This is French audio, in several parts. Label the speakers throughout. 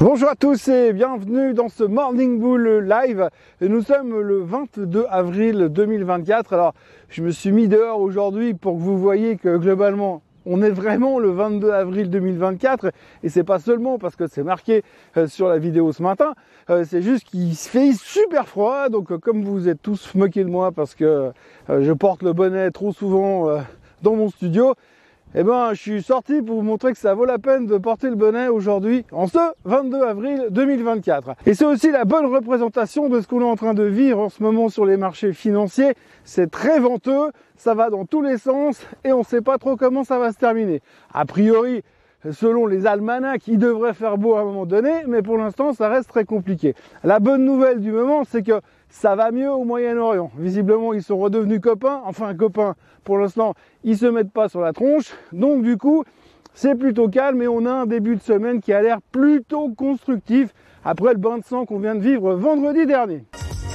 Speaker 1: Bonjour à tous et bienvenue dans ce Morning Bull Live. Nous sommes le 22 avril 2024. Alors, je me suis mis dehors aujourd'hui pour que vous voyez que globalement, on est vraiment le 22 avril 2024 et c'est pas seulement parce que c'est marqué sur la vidéo ce matin, c'est juste qu'il fait super froid. Donc, comme vous êtes tous moqués de moi parce que je porte le bonnet trop souvent dans mon studio, eh ben, je suis sorti pour vous montrer que ça vaut la peine de porter le bonnet aujourd'hui, en ce 22 avril 2024. Et c'est aussi la bonne représentation de ce qu'on est en train de vivre en ce moment sur les marchés financiers. C'est très venteux, ça va dans tous les sens et on ne sait pas trop comment ça va se terminer. A priori, selon les almanachs, il devrait faire beau à un moment donné, mais pour l'instant, ça reste très compliqué. La bonne nouvelle du moment, c'est que ça va mieux au Moyen-Orient. Visiblement, ils sont redevenus copains. Enfin, copains, pour l'instant, ils se mettent pas sur la tronche. Donc, du coup, c'est plutôt calme et on a un début de semaine qui a l'air plutôt constructif après le bain de sang qu'on vient de vivre vendredi dernier.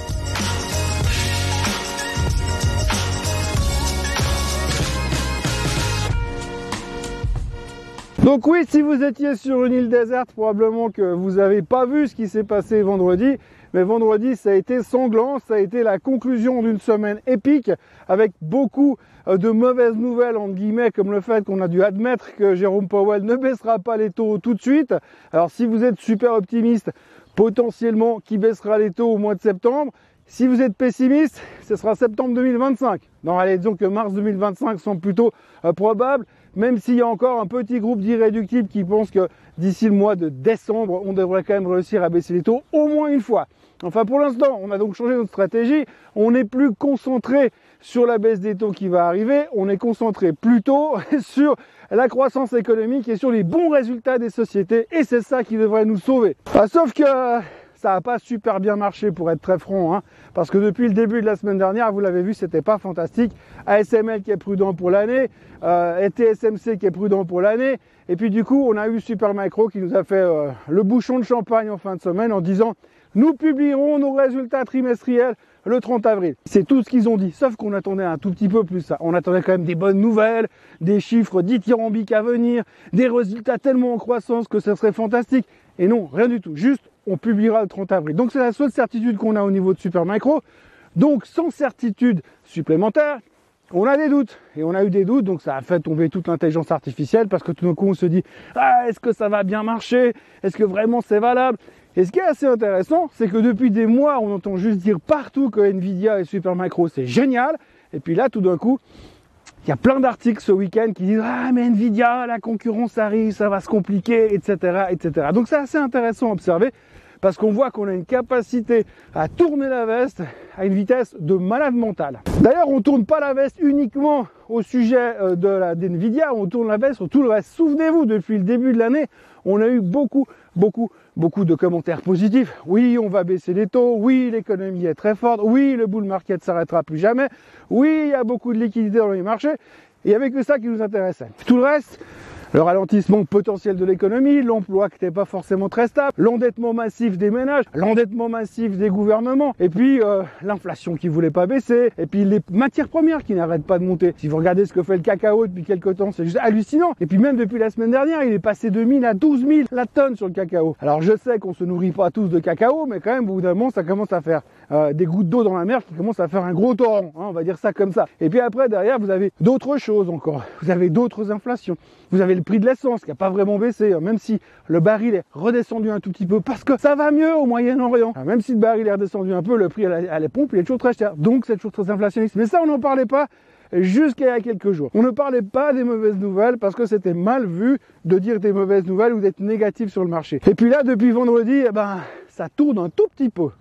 Speaker 1: Donc oui, si vous étiez sur une île déserte, probablement que vous n'avez pas vu ce qui s'est passé vendredi. Mais vendredi, ça a été sanglant, ça a été la conclusion d'une semaine épique avec beaucoup de mauvaises nouvelles, entre guillemets, comme le fait qu'on a dû admettre que Jérôme Powell ne baissera pas les taux tout de suite. Alors si vous êtes super optimiste, potentiellement qui baissera les taux au mois de septembre. Si vous êtes pessimiste, ce sera septembre 2025. Non, allez, disons que mars 2025 semble plutôt probable, même s'il y a encore un petit groupe d'irréductibles qui pensent que d'ici le mois de décembre, on devrait quand même réussir à baisser les taux au moins une fois. Enfin, pour l'instant, on a donc changé notre stratégie. On n'est plus concentré sur la baisse des taux qui va arriver. On est concentré plutôt sur la croissance économique et sur les bons résultats des sociétés. Et c'est ça qui devrait nous sauver. Sauf que ça n'a pas super bien marché pour être très franc, hein, parce que depuis le début de la semaine dernière, vous l'avez vu, c'était pas fantastique. ASML qui est prudent pour l'année, et TSMC qui est prudent pour l'année, et puis du coup, on a eu Supermicro qui nous a fait le bouchon de champagne en fin de semaine en disant « Nous publierons nos résultats trimestriels le 30 avril ». C'est tout ce qu'ils ont dit, sauf qu'on attendait un tout petit peu plus ça. On attendait quand même des bonnes nouvelles, des chiffres dithyrambiques à venir, des résultats tellement en croissance que ce serait fantastique. Et non, rien du tout, juste on publiera le 30 avril. Donc c'est la seule certitude qu'on a au niveau de Supermicro. Donc sans certitude supplémentaire, on a des doutes. Et on a eu des doutes, donc ça a fait tomber toute l'intelligence artificielle parce que tout d'un coup on se dit « Ah, est-ce que ça va bien marcher? Est-ce que vraiment c'est valable ?» Et ce qui est assez intéressant, c'est que depuis des mois, on entend juste dire partout que Nvidia et Supermicro c'est génial. Et puis là, tout d'un coup, il y a plein d'articles ce week-end qui disent « Ah, mais Nvidia, la concurrence arrive, ça va se compliquer, etc. etc. » Donc c'est assez intéressant à observer parce qu'on voit qu'on a une capacité à tourner la veste à une vitesse de malade mental. D'ailleurs, on ne tourne pas la veste uniquement au sujet d'Nvidia, on tourne la veste sur tout le reste. Souvenez-vous, depuis le début de l'année, on a eu beaucoup de commentaires positifs. Oui, on va baisser les taux. Oui, l'économie est très forte. Oui, le bull market s'arrêtera plus jamais. Oui, il y a beaucoup de liquidités dans les marchés. Et il n'y avait que ça qui nous intéressait. Tout le reste, le ralentissement potentiel de l'économie, l'emploi qui n'était pas forcément très stable, l'endettement massif des ménages, l'endettement massif des gouvernements, et puis l'inflation qui voulait pas baisser, et puis les matières premières qui n'arrêtent pas de monter. Si vous regardez ce que fait le cacao depuis quelques temps, c'est juste hallucinant. Et puis même depuis la semaine dernière, il est passé de 1000 à 12 000 la tonne sur le cacao. Alors je sais qu'on se nourrit pas tous de cacao, mais quand même, au bout d'un moment, ça commence à faire des gouttes d'eau dans la mer qui commencent à faire un gros torrent, hein, on va dire ça comme ça. Et puis après, derrière, vous avez d'autres choses encore. Vous avez d'autres inflations. Vous avez le prix de l'essence qui n'a pas vraiment baissé, hein, même si le baril est redescendu un tout petit peu, parce que ça va mieux au Moyen-Orient. Même si le baril est redescendu un peu, le prix à la pompe, il est toujours très cher. Donc c'est toujours très inflationniste. Mais ça, on n'en parlait pas jusqu'à il y a quelques jours. On ne parlait pas des mauvaises nouvelles parce que c'était mal vu de dire des mauvaises nouvelles ou d'être négatif sur le marché. Et puis là, depuis vendredi, eh ben, ça tourne un tout petit peu.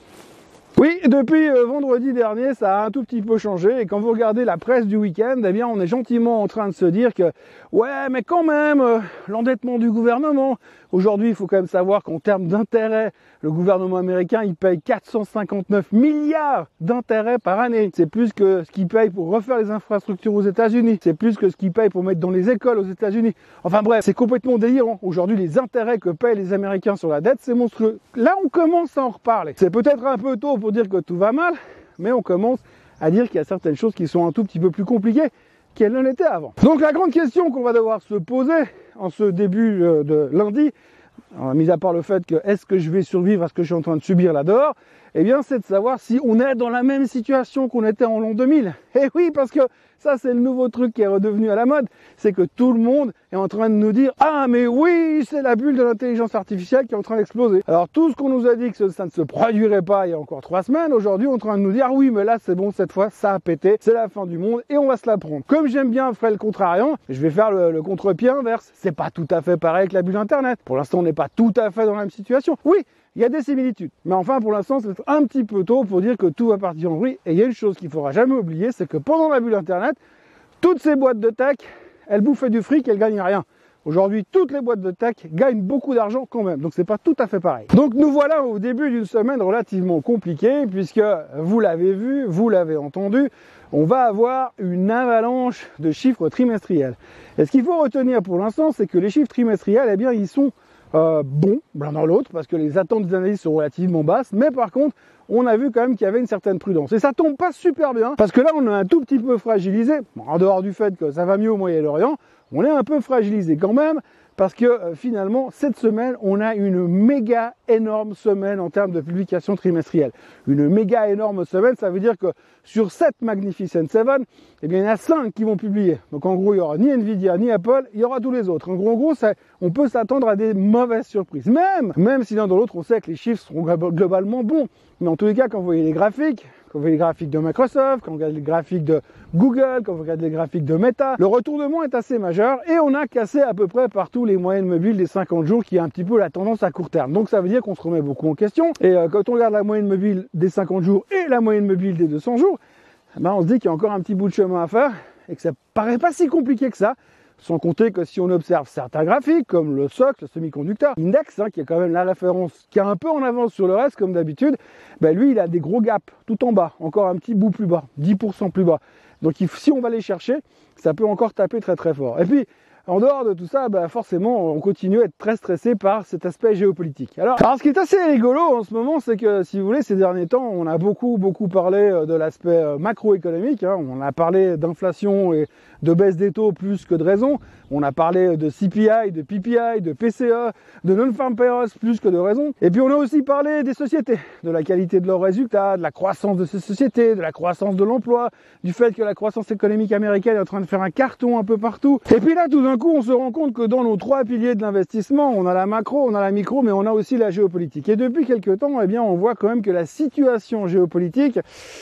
Speaker 1: Oui, depuis vendredi dernier, ça a un tout petit peu changé. Et quand vous regardez la presse du week-end, eh bien, on est gentiment en train de se dire que, ouais, mais quand même, l'endettement du gouvernement. Aujourd'hui, il faut quand même savoir qu'en termes d'intérêt, le gouvernement américain, il paye 459 milliards d'intérêts par année. C'est plus que ce qu'il paye pour refaire les infrastructures aux États-Unis. C'est plus que ce qu'il paye pour mettre dans les écoles aux États-Unis. Enfin bref, c'est complètement délirant. Aujourd'hui, les intérêts que payent les Américains sur la dette, c'est monstrueux. Là, on commence à en reparler. C'est peut-être un peu tôt pour dire que tout va mal, mais on commence à dire qu'il y a certaines choses qui sont un tout petit peu plus compliquées qu'elles ne l'étaient avant. Donc la grande question qu'on va devoir se poser en ce début de lundi, alors, mis à part le fait que est-ce que je vais survivre à ce que je suis en train de subir là dehors, eh bien c'est de savoir si on est dans la même situation qu'on était en l'an 2000. Et oui, parce que ça c'est le nouveau truc qui est redevenu à la mode, c'est que tout le monde est en train de nous dire « Ah mais oui, c'est la bulle de l'intelligence artificielle qui est en train d'exploser ». Alors tout ce qu'on nous a dit que ça ne se produirait pas il y a encore 3 semaines, aujourd'hui on est en train de nous dire « Ah oui, mais là c'est bon, cette fois ça a pété, c'est la fin du monde et on va se la prendre ». Comme j'aime bien faire le contrariant, je vais faire le contre-pied inverse. C'est pas tout à fait pareil avec la bulle Internet. Pour l'instant on n'est pas tout à fait dans la même situation. Oui, il y a des similitudes. Mais enfin, pour l'instant, c'est un petit peu tôt pour dire que tout va partir en vrille. Et il y a une chose qu'il ne faudra jamais oublier, c'est que pendant la bulle Internet, toutes ces boîtes de tech, elles bouffaient du fric, elles gagnent rien. Aujourd'hui, toutes les boîtes de tech gagnent beaucoup d'argent quand même. Donc, c'est pas tout à fait pareil. Donc, nous voilà au début d'une semaine relativement compliquée, puisque vous l'avez vu, vous l'avez entendu, on va avoir une avalanche de chiffres trimestriels. Et ce qu'il faut retenir pour l'instant, c'est que les chiffres trimestriels, eh bien, ils sont bon, l'un dans l'autre, parce que les attentes des analystes sont relativement basses, mais par contre, on a vu quand même qu'il y avait une certaine prudence. Et ça tombe pas super bien, parce que là, on est un tout petit peu fragilisé, en dehors du fait que ça va mieux au Moyen-Orient, on est un peu fragilisé quand même, parce que finalement, cette semaine, on a une méga énorme semaine en termes de publication trimestrielle. Une méga énorme semaine, ça veut dire que sur 7 Magnificent 7, eh bien, il y en a 5 qui vont publier. Donc en gros, il n'y aura ni Nvidia, ni Apple, il y aura tous les autres. En gros, on peut s'attendre à des mauvaises surprises. Même si l'un dans l'autre, on sait que les chiffres seront globalement bons. Mais en tous les cas, quand vous voyez les graphiques, quand vous voyez les graphiques de Microsoft, quand vous regardez les graphiques de Google, quand vous regardez les graphiques de Meta, le retournement est assez majeur et on a cassé à peu près partout les moyennes mobiles des 50 jours qui est un petit peu la tendance à court terme. Donc ça veut dire qu'on se remet beaucoup en question. Et quand on regarde la moyenne mobile des 50 jours et la moyenne mobile des 200 jours, ben on se dit qu'il y a encore un petit bout de chemin à faire et que ça paraît pas si compliqué que ça. Sans compter que si on observe certains graphiques, comme le SOC, le semi-conducteur index, qui est quand même la référence qui est un peu en avance sur le reste, comme d'habitude, ben lui, il a des gros gaps tout en bas, encore un petit bout plus bas, 10% plus bas. Donc si on va les chercher, ça peut encore taper très très fort. Et puis, en dehors de tout ça, ben forcément, on continue à être très stressé par cet aspect géopolitique. Alors, ce qui est assez rigolo en ce moment, c'est que, si vous voulez, ces derniers temps, on a beaucoup parlé de l'aspect macroéconomique. On a parlé d'inflation et de baisse des taux plus que de raison. On a parlé de CPI, de PPI, de PCE, de non-farm payrolls plus que de raison. Et puis, on a aussi parlé des sociétés, de la qualité de leurs résultats, de la croissance de ces sociétés, de la croissance de l'emploi, du fait que la croissance économique américaine est en train de faire un carton un peu partout. Et puis là, tout d'un coup, on se rend compte que dans nos 3 piliers de l'investissement, on a la macro, on a la micro, mais on a aussi la géopolitique. Et depuis quelques temps, eh bien, on voit quand même que la situation géopolitique,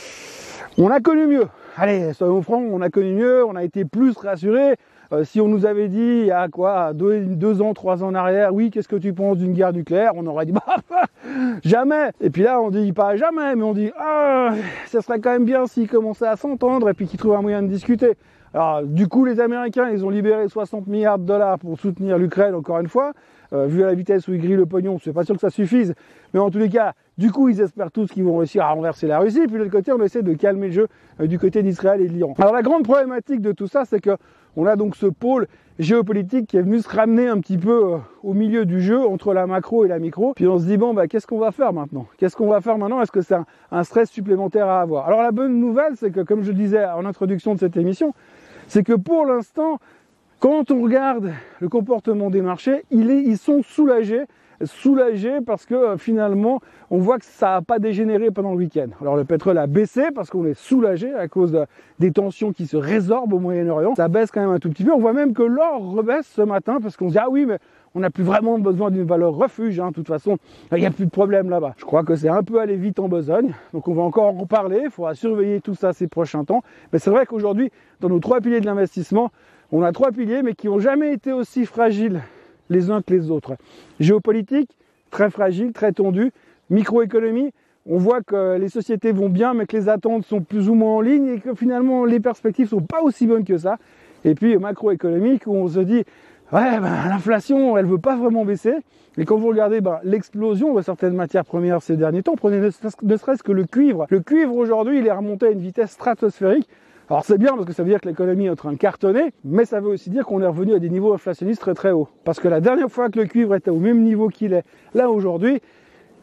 Speaker 1: on a connu mieux. Allez, soyons francs, on a connu mieux, on a été plus rassurés. Si on nous avait dit il y a quoi, 2 ans, 3 ans en arrière, oui, qu'est-ce que tu penses d'une guerre nucléaire, on aurait dit bah jamais. Et puis là, on dit pas jamais, mais on dit ah, ça serait quand même bien s'ils commençaient à s'entendre et puis qu'ils trouvent un moyen de discuter. Alors, du coup, les Américains, ils ont libéré 60 milliards de dollars pour soutenir l'Ukraine, encore une fois. Vu à la vitesse où ils grillent le pognon, je suis pas sûr que ça suffise. Mais en tous les cas, du coup, ils espèrent tous qu'ils vont réussir à renverser la Russie. Puis de l'autre côté, on essaie de calmer le jeu du côté d'Israël et de l'Iran. Alors, la grande problématique de tout ça, c'est que on a donc ce pôle géopolitique qui est venu se ramener un petit peu au milieu du jeu, entre la macro et la micro. Puis on se dit, bon, bah, qu'est-ce qu'on va faire maintenant? Qu'est-ce qu'on va faire maintenant? Est-ce que c'est un stress supplémentaire à avoir? Alors, la bonne nouvelle, c'est que, comme je le disais en introduction de cette émission, c'est que pour l'instant, quand on regarde le comportement des marchés, ils sont soulagés parce que finalement, on voit que ça n'a pas dégénéré pendant le week-end. Alors le pétrole a baissé parce qu'on est soulagé à cause des tensions qui se résorbent au Moyen-Orient. Ça baisse quand même un tout petit peu. On voit même que l'or rebaisse ce matin parce qu'on se dit ah oui, mais on n'a plus vraiment besoin d'une valeur refuge. De toute façon, il n'y a plus de problème là-bas. Je crois que c'est un peu allé vite en besogne. Donc on va encore en reparler. Il faudra surveiller tout ça ces prochains temps. Mais c'est vrai qu'aujourd'hui, dans nos 3 piliers de l'investissement, on a 3 piliers, mais qui n'ont jamais été aussi fragiles les uns que les autres. Géopolitique, très fragile, très tendu. Microéconomie, on voit que les sociétés vont bien, mais que les attentes sont plus ou moins en ligne et que finalement les perspectives sont pas aussi bonnes que ça. Et puis macroéconomique, où on se dit, ouais, l'inflation, elle veut pas vraiment baisser. Et quand vous regardez l'explosion de certaines matières premières ces derniers temps, prenez ne serait-ce que le cuivre. Le cuivre aujourd'hui, il est remonté à une vitesse stratosphérique. Alors c'est bien parce que ça veut dire que l'économie est en train de cartonner, mais ça veut aussi dire qu'on est revenu à des niveaux inflationnistes très très hauts. Parce que la dernière fois que le cuivre était au même niveau qu'il est là aujourd'hui,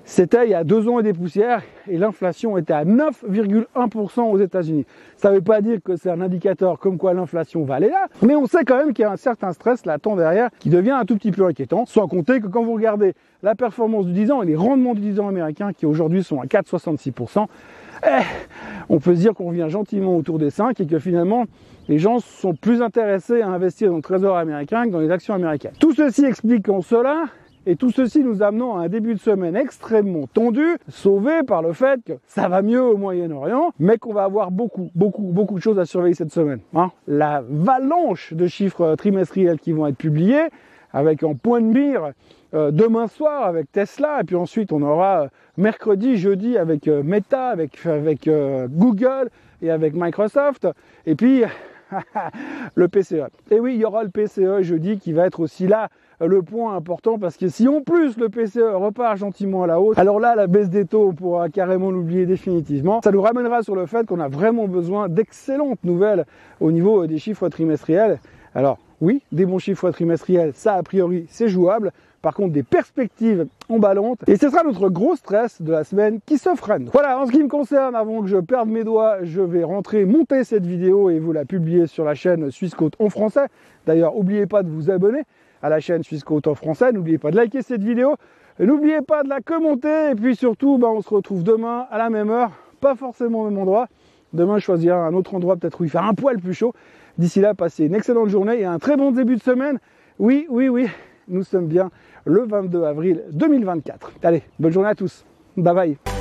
Speaker 1: C'était il y a 2 ans et des poussières et l'inflation était à 9,1% aux États-Unis. Ça ne veut pas dire que c'est un indicateur comme quoi l'inflation va aller là, mais on sait quand même qu'il y a un certain stress latent derrière qui devient un tout petit peu inquiétant, sans compter que quand vous regardez la performance du 10 ans et les rendements du 10 ans américain qui aujourd'hui sont à 4,66%, on peut se dire qu'on revient gentiment autour des 5 et que finalement les gens sont plus intéressés à investir dans le trésor américain que dans les actions américaines. Tout ceci explique en cela, et tout ceci nous amenant à un début de semaine extrêmement tendu, sauvé par le fait que ça va mieux au Moyen-Orient, mais qu'on va avoir beaucoup de choses à surveiller cette semaine. La avalanche de chiffres trimestriels qui vont être publiés, avec en point de mire demain soir avec Tesla, et puis ensuite on aura mercredi, jeudi avec Meta, avec Google et avec Microsoft, et puis le PCE. Et oui, il y aura le PCE jeudi qui va être aussi là le point important, parce que si en plus le PCE repart gentiment à la hausse, alors là la baisse des taux on pourra carrément l'oublier définitivement. Ça nous ramènera sur le fait qu'on a vraiment besoin d'excellentes nouvelles au niveau des chiffres trimestriels. Alors oui, des bons chiffres trimestriels, ça a priori c'est jouable. Par contre, des perspectives emballantes. Et ce sera notre gros stress de la semaine qui se freine. Voilà, en ce qui me concerne, avant que je perde mes doigts, je vais monter cette vidéo et vous la publier sur la chaîne Suisse Côte en français. D'ailleurs, n'oubliez pas de vous abonner à la chaîne Suisse Côte en français. N'oubliez pas de liker cette vidéo. N'oubliez pas de la commenter. Et puis surtout, on se retrouve demain à la même heure. Pas forcément au même endroit. Demain, je choisirai un autre endroit, peut-être où il fait un poil plus chaud. D'ici là, passez une excellente journée et un très bon début de semaine. Oui, nous sommes bien le 22 avril 2024. Allez, bonne journée à tous. Bye bye.